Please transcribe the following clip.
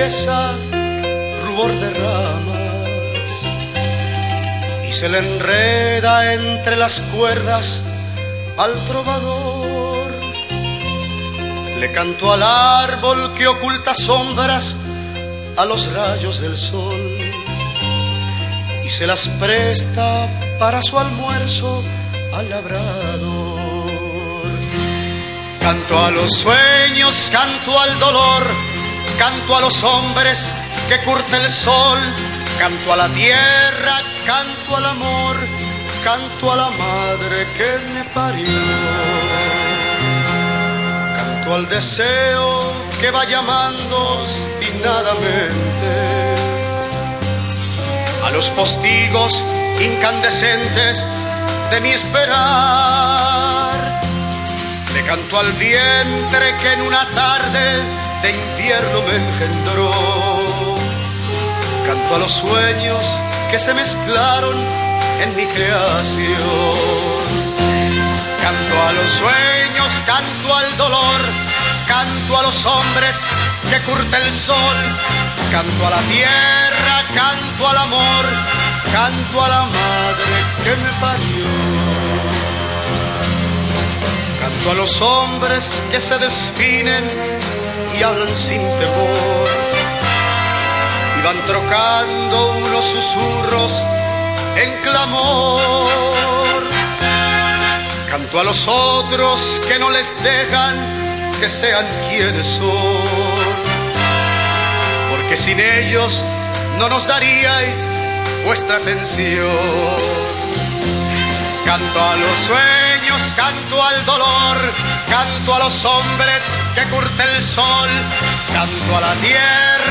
tristeza, rubor de ramas, y se le enreda entre las cuerdas al trovador. Le canto al árbol que oculta sombras a los rayos del sol y se las presta para su almuerzo al labrador. Canto a los sueños, canto al dolor, canto a los hombres que curte el sol, canto a la tierra, canto al amor, canto a la madre que me parió. Canto al deseo que va llamando obstinadamente a los postigos incandescentes de mi esperar. Le canto al vientre que en una tarde de invierno me engendró. Canto a los sueños que se mezclaron en mi creación. Canto a los sueños, canto al dolor, canto a los hombres que curte el sol, canto a la tierra, canto al amor, canto a la madre que me parió. Canto a los hombres que se definen y hablan sin temor y van trocando unos susurros en clamor. Canto a los otros que no les dejan que sean quienes son, porque sin ellos no nos daríais vuestra atención. Canto a los sueños, canto al dolor, canto a los hombres que curte el sol, canto a la tierra,